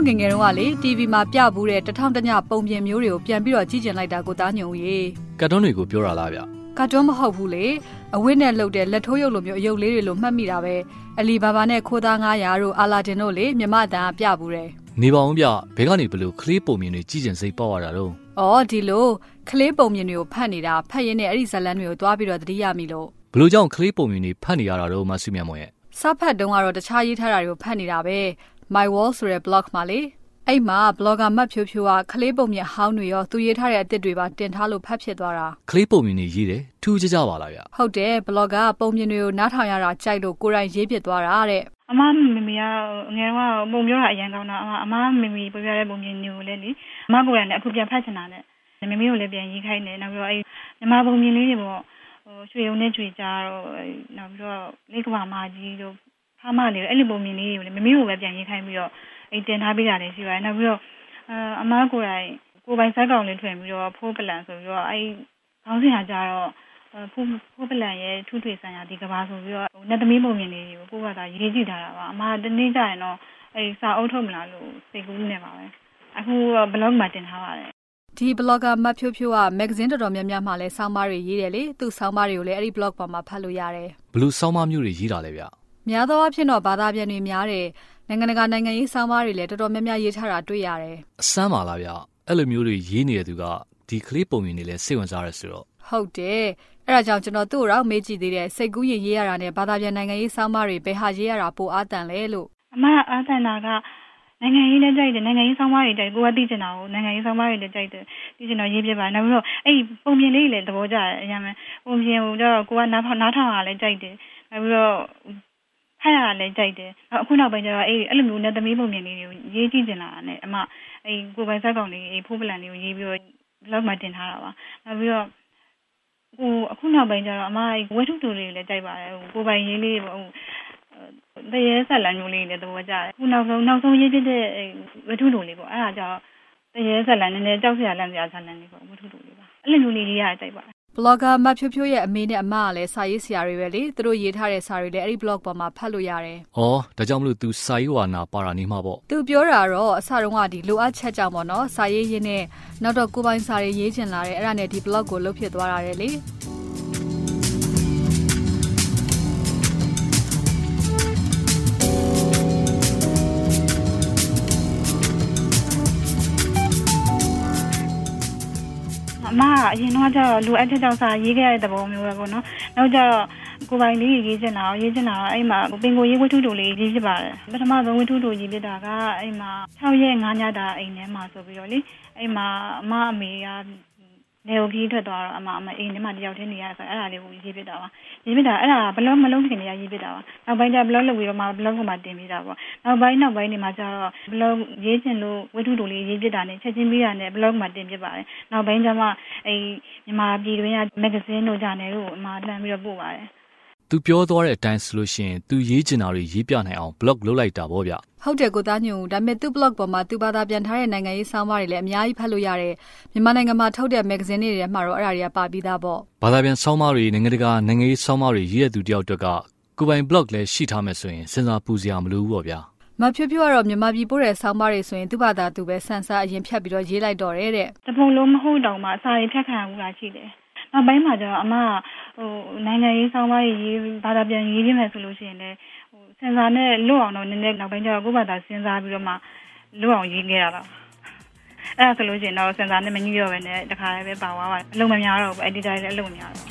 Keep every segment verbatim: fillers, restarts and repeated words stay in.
ငငယ်တုန်းကလေ တီဗီ မှာပြဘူးတဲ့တထောင်တညပုံပြင်မျိုးတွေကိုပြန်ပြီးတော့ကြည့်ကျင်လိုက်တာကိုသားညုံရေကတ်တွန်းတွေကိုပြောတာလားဗျကတ်တွန်းမဟုတ်ဘူးလေအဝိနဲ့လှုပ်တဲ့လက်ထိုးရုပ်လိုမျိုးအယုတ်လေးတွေလိုမှတ်မိတာပဲအလီဘာဘာနဲ့ခိုးသားငါးရာတို့အာလာဒင်တို့လေမြမအတန်ပြဘူးတယ်နေပါအောင်ဗျဘဲကနေဘလို့ကလေးပုံမြင်တွေကြည့်ကျင်စိတ်ပေါက်ရတာတော့အော်ဒီလိုကလေးပုံမြင်တွေကိုဖတ်နေတာဖတ်ရင်းနဲ့အဲ့ဒီဇလန်းတွေကိုတွားပြီးတော့သတိရမိလို့ဘလို့ကြောင့်ကလေးပုံမြင်တွေဖတ်နေရတာတော့မဆုမြတ်မော်ရဲ့စာဖတ်တုန်းကတော့တခြားရေးထားတာတွေကိုဖတ်နေတာပဲ My Wall ဆိုတဲ့ blog မှာလေအဲ့မှာ blogger မတ်ဖြိုးဖြိုးကကလေးပုံမြင်ဟောင်းတွေရောသူရေးထားတဲ့အသစ်တွေပါတင်ထားလို့ဖတ်ဖြစ်သွားတာကလေးပုံမြင်တွေရေးတယ်ထူးခြားကြပါလားဗျဟုတ်တယ် blogger ပုံမြင်တွေကိုနားထောင်ရတာကြိုက်လို့ကိုယ်တိုင်ရေးဖြစ်သွားတာတဲ့အမမမီကငယ်ကပုံပြောတာအရင်ကောင်းတာအမမမီပုံပြတဲ့ပုံမြင်တွေကိုလည်းလေအမကိုယ်တိုင်လည်းအခုပြန်ဖတ်ချင်တာနဲ့မမီကိုလည်းပြန်ရေးခိုင်းတယ်နောက်ပြီးတော့အဲ့ညီမပုံမြင်လေးတွေပေါ့ဟိုရွှေရုံနဲ့ကြွေကြားတော့နောက်ပြီးတော့လေးကဘာမာကြီးတို့ဖားမလေးတို့အဲ့လိုပုံမြင်လေးတွေကိုလည်းမမီကိုပဲပြန်ရေးခိုင်းပြီးတော့အဲ့တင်ထားပေးတာလည်းရှိပါတယ်နောက်ပြီးတော့အမကိုယ်တိုင်ကိုယ်ပိုင်ဇာတ်ကောင်လေးထွင်ပြီးတော့ဖိုးပလန်ဆိုပြီးတော့အဲ့ခေါင်းစဉ်ဟာကြတော့ဖိုးဖိုးပလန်ရဲ့ထူးထွေဆိုင်ရာဒီကဘာဆိုပြီးတော့နှစ်သမီးပုံမြင်လေးတွေကိုကိုယ်ကသာရေးကြည့်ထားတာပါအမတနေ့ကျရင်တော့အဲ့စာအုပ်ထုတ်မလားလို့စိတ်ကူးနေပါပဲအခု blog မှာတင်ထားပါတယ်ဒီ blogger မတ်ဖြိုးဖြိုးက magazine တော်တော်များများမှာလဲဆောင်းပါးတွေရေးတယ်လေသူ့ဆောင်းပါးတွေကိုလည်းအဲ့ဒီ blog ပေါ်မှာဖတ်လို့ရတယ်ဘလို့ဆောင်းပါးမျိုးတွေရေးတာလဲဗျများသောအားဖြင့်တော့ဘာသာပြန်တွေများတယ်နိုင်ငံတကာနိုင်ငံရေးဆောင်းပါးတွေလည်းတော်တော်များများရေးထားတာတွေ့ရတယ်အစမ်းပါလားဗျအဲ့လိုမျိုးတွေရေးနေတဲ့သူကဒီကလေးပုံမြင်တွေလည်းစိတ်ဝင်စားရဆိုတော့ဟုတ်တယ်အဲ့ဒါကြောင့်ကျွန်တော်သူ့ကိုတော့မေးကြည့်သေးတယ်စိတ်ကူးရင်ရေးရတာနဲ့ဘာသာပြန်နိုင်ငံရေးဆောင်းပါးတွေဘယ်ဟာရေးရတာပိုအားတန်လဲလို့အမအားတန်တာကနိုင်ငံရေးလည်းကြိုက်တယ်နိုင်ငံရေးဆောင်းပါးတွေကြိုက်ကိုကသိချင်တာကိုနိုင်ငံရေးဆောင်းပါးတွေလည်းကြိုက်တယ်သိချင်တော့ရေးပြပါနောက်ပြီးတော့အဲ့ပုံပြင်လေးလည်းသဘောကျတယ်အရင်ကပုံပြင်ကိုတော့ကိုကနားထောင်နားထောင်ရလည်းကြိုက်တယ်နောက်ပြီးတော့ဖတ်ရလည်းကြိုက်တယ်အခုနောက်ပိုင်းကျတော့အဲ့အဲ့လိုမျိုးနဲ့သမီးပုံပြင်လေးတွေကိုရေးကြည့်ချင်လာတာနဲ့အမအဲ့ကိုပိုင်ဇာတ်ကောင်လေးအဲ့ဖိုးပလန်လေးကိုရေးပြီးတော့ blog မှာတင်ထားတာပါနောက်ပြီးတော့ဟိုအခုနောက်ပိုင်းကျတော့အမဝတ္ထုတူလေးလည်းကြိုက်ပါတယ်ဟိုကိုပိုင်ရေးလေးပေါ့တရေဆက်လန်မျိုးလေးလည်းသဘောကျတယ်ခုနောက်ဆုံးနောက်ဆုံးရေးဖြစ်တဲ့ဝတ္ထုတူလေးပေါ့အဲ့ဒါကြောင့်တရေဆက်လန်နည်းနည်းကြောက်စရာလန့်စရာဇာလန်လေးပေါ့ဝတ္ထုတူလေးပါအဲ့လိုမျိုးလေးရေးရကြိုက်ပါတယ် blogger မတ်ဖြိုးဖြိုးရဲ့အမေနဲ့အမကလည်းစာရေးဆရာတွေပဲလေသူတို့ရေးထားတဲ့စာတွေလည်းအဲ့ဒီ blog ပေါ်မှာဖတ်လို့ရတယ်။ဩဒါကြောင့်မလို့ तू စာရေးဝါနာပါတာနေမှာပေါ့။ तू ပြောတာတော့အစတုန်းကဒီလိုအပ်ချက်ကြောင့်ပေါ့နော်စာရေးရင်းနဲ့နောက်တော့ကိုပိုင်စာတွေရေးချင်လာတယ်အဲ့ဒါနဲ့ဒီ blog ကိုလုပ်ဖြစ်သွားတာလေ။အမအရင်တော့ကျတော့လူအပ်ချက်ကြောင့်စာရေးခဲ့ရတဲ့သဘောမျိုးပဲပေါ့နော်နောက်ကျတော့ကိုပိုင်လေးရေးချင်တာရေးချင်တာအဲ့မှာပင်ကိုရေးဝတ္ထုတူလေးရေးဖြစ်ပါတယ်ပထမဆုံးဝတ္ထုတူရေးဖြစ်တာကအဲ့မှာ၆ရက်၅ညတာအိမ်ထဲမှာဆိုပြီးတော့လေအဲ့မှာအမအမေကနေကိုကြီးထွက်သွားတော့အမအမအိမ်ထဲမှာတယောက်တည်းနေရဆိုအဲ့ဒါလေးကိုရေးဖြစ်တာပါရေးဖြစ်တာအဲ့ဒါဘလော့မလုံးခင်နေရရေးဖြစ်တာပါနောက်ပိုင်းကျဘလော့လုပ်ပြီးတော့မှဘလော့ကမှတင်ပြီးတာပေါ့နောက်ပိုင်းနောက်ပိုင်းနေမှာကျတော့ဘလော့ရေးချင်လို့ဝတ္ထုတူလေးရေးဖြစ်တာနဲ့ချက်ချင်းပြီးတာနဲ့ဘလော့မှာတင်ဖြစ်ပါတယ်နောက်ပိုင်းကျမှအဲ့မြန်မာပြည်တွင်းကမဂ္ဂဇင်းတို့ဂျာနယ်တို့အမလှမ်းပြီးတော့ပို့ပါတယ်သူပြောသွားတဲ့အတိုင်းဆိုလို့ရှိရင်သူရေးချင်တာတွေရေးပြနိုင်အောင် blog လုပ်လိုက်တာပေါ့ဗျဟုတ်တယ်ကိုသားညုံဒါပေမဲ့သူ blog ပေါ်မှာသူဘာသာပြန်ထားတဲ့နိုင်ငံရေးဆောင်းပါးတွေလည်းအများကြီးဖတ်လို့ရတယ်မြန်မာနိုင်ငံမှာထုတ်တဲ့ magazine တွေထဲမှာတော့အဲ့ဒါတွေကပါပြီးသားပေါ့ဘာသာပြန်ဆောင်းပါးတွေနိုင်ငံတကာနိုင်ငံရေးဆောင်းပါးတွေရေးတဲ့သူတယောက်အတွက်ကကိုပိုင် blog လည်းရှိထားမယ်ဆိုရင်စဉ်းစားပူစရာမလိုဘူးပေါ့ဗျာမဖြိုးဖြိုးကတော့မြန်မာပြည်ပို့တဲ့ဆောင်းပါးတွေဆိုရင်သူ့ဘာသာသူပဲစံစားအရင်ဖြတ်ပြီးတော့ရေးလိုက်တော့တယ်တဲ့တပုံလုံးမဟုတ်တော့မှအစာတွေဖြတ်ခံရမှုလားရှိတယ်နောက်ပိုင်းမှာကျတော့အမဟိုနိုင်ငံရေးဆောင်းပါးရေးဘာသာပြန်ရေးပြမယ်ဆိုလို့ရှိရင်လည်းဟိုစင်စာနဲ့လွတ်အောင်တော့နည်းနည်းနောက်ပိုင်းကျတော့ကိုယ့်ဘာသာစဉ်းစားပြီးတော့မှလွတ်အောင်ရေးခဲ့ရတာအဲ့ဒါဆိုလို့ရှိရင်တော့စင်စာနဲ့မညှိတော့ပဲနဲ့တခါလည်းပဲပါသွားပါအလုံးမများတော့ဘူး editor လည်းအလုံးမများတော့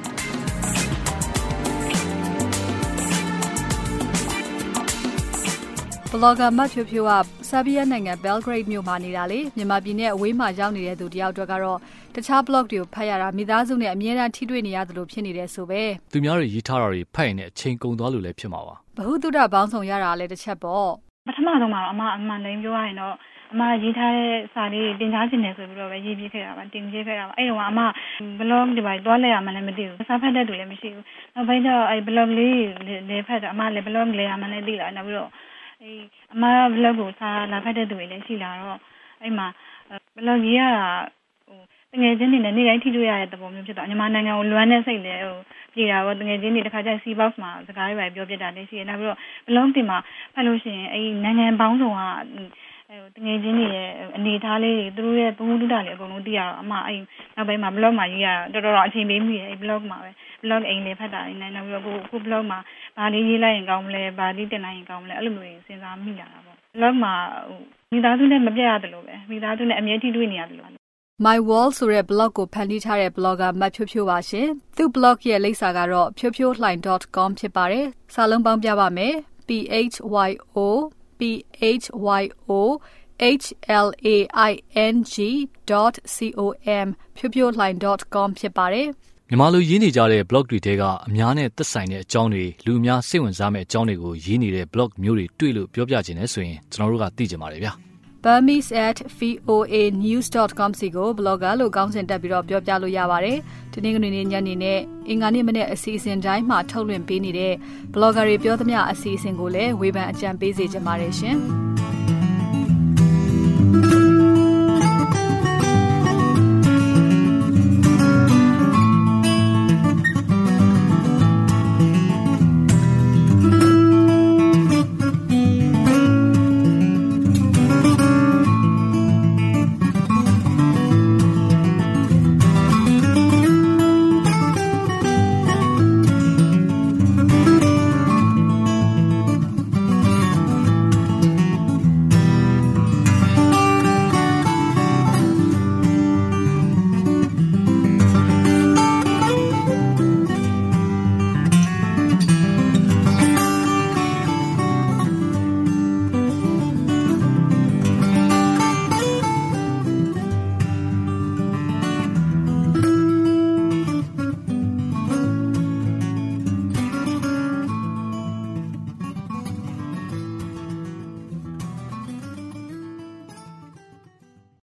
blogger မတ်ဖြိုးဖြိုးကဆာဘီးယားနိုင်ငံ Belgrade မြို့မှာနေတာလေမြန်မာပြည်နဲ့အဝေးမှာရောက်နေတဲ့သူတယောက်အတွက်ကတော့တခြား blog တွေကိုဖတ်ရတာမိသားစုနဲ့အမြဲတမ်းထိတွေ့နေရတယ်လို့ဖြစ်နေတယ်ဆိုပဲသူများတွေရေးထားတာတွေဖတ်ရင်လည်းအချိန်ကုန်သွားလို့လည်းဖြစ်မှာပါဘဟုတုတဘောင်းဆောင်ရတာလည်းတစ်ချက်ပေါ့ပထမဆုံးမှာတော့အမအမှန်တိုင်းပြောရရင်တော့အမရေးထားတဲ့စာလေးတင်ကြားခြင်းတယ်ဆိုပြီးတော့ပဲရေးပြခဲ့တာပါတင်ပြခဲ့တာပါအဲ့တော့အမ blog ဒီပိုင်းတွားလဲရမှလည်းမသိဘူးစာဖတ်တဲ့သူလည်းမရှိဘူးနောက်ပိုင်းကျတော့အဲ့ blog လေးလေဖတ်တော့အမလည်း blog လဲရမှလည်းသိလာနောက်ပြီးတော့အေးအမ blog ကိုစာလာဖတ်တဲ့သူတွေလည်းရှိလာတော့အဲ့မှာ blog ရေးရတာဟိုတကယ်ချင်းနေနဲ့နေ့တိုင်းထိတွေ့ရတဲ့သဘောမျိုးဖြစ်တော့မြန်မာနိုင်ငံကိုလွမ်းတဲ့စိတ်လည်းဟိုပြည်တာပေါ့တကယ်ချင်းနေတစ်ခါကျ C box မှာစကားတွေပဲပြောပြတာလည်းရှိတယ်နောက်ပြီးတော့ blog တင်မှာဖတ်လို့ရှိရင်အဲ့နိုင်ငံပေါင်းစုံကတငယ်ချင်းတွေရဲ့အနေထားလေးတွေသူတို့ရဲ့ပုံမှုတုဒလေးအကုန်လုံးသိရတော့အမအဲ့နောက်ပိုင်းမှာ blog မှာရေးရတော်တော်အချိန်ပေးမိတယ်အဲ့ blog မှာပဲ blog အိမ်လေးဖတ်တာနေနေနောက်ပြီးတော့ကို blog မှာဘာလေးရေးလိုက်ရင်ကောင်းမလဲဘာလေးတင်လိုက်ရင်ကောင်းမလဲအဲ့လိုမျိုးတွေစဉ်းစားမိလာတာပေါ့ blog မှာမိသားစုနဲ့မပြတ်ရတယ်လို့ပဲမိသားစုနဲ့အမြဲထိတွေ့နေရတယ်လို့ My Wall ဆိုတဲ့ blog ကိုဖန်တီးထားတဲ့ blogger မတ်ဖြိုးဖြိုးပါရှင်သူ့ blog ရဲ့လိပ်စာကတော့ ဖြိုးဖြိုးလှိုင် .com ဖြစ်ပါတယ်စာလုံးပေါင်းပြပါမယ် p h y o p h y o h l a i n g .com ဖြိုးဖြိုးလှိုင် .com ဖြစ်ပါတယ်မြန်မာလူရေးနေကြတဲ့ blog တွေတဲကအများနဲ့သက်ဆိုင်တဲ့အကြောင်းတွေလူအများစိတ်ဝင်စားမဲ့အကြောင်းတွေကိုရေးနေတဲ့ blog မျိုးတွေတွေ့လို့ပြောပြခြင်းနဲ့ဆိုရင်ကျွန်တော်တို့ကသိကြပါတယ်ဗျာ burmese at voa news dot com စီကို blogger လို့ကောင်းစင်တက်ပြီးတော့ပြောပြလို့ရပါတယ်။ဒီနေ့ကနေ့ညနေနဲ့အင်္ဂါနေ့မနေ့အစီအစဉ်တိုင်းမှာထုတ်လွှင့်ပေးနေတဲ့ blogger တွေပြောသမျှအစီအစဉ်ကိုလည်းဝေဖန်အကြံပေးစေချင်ပါတယ်ရှင်။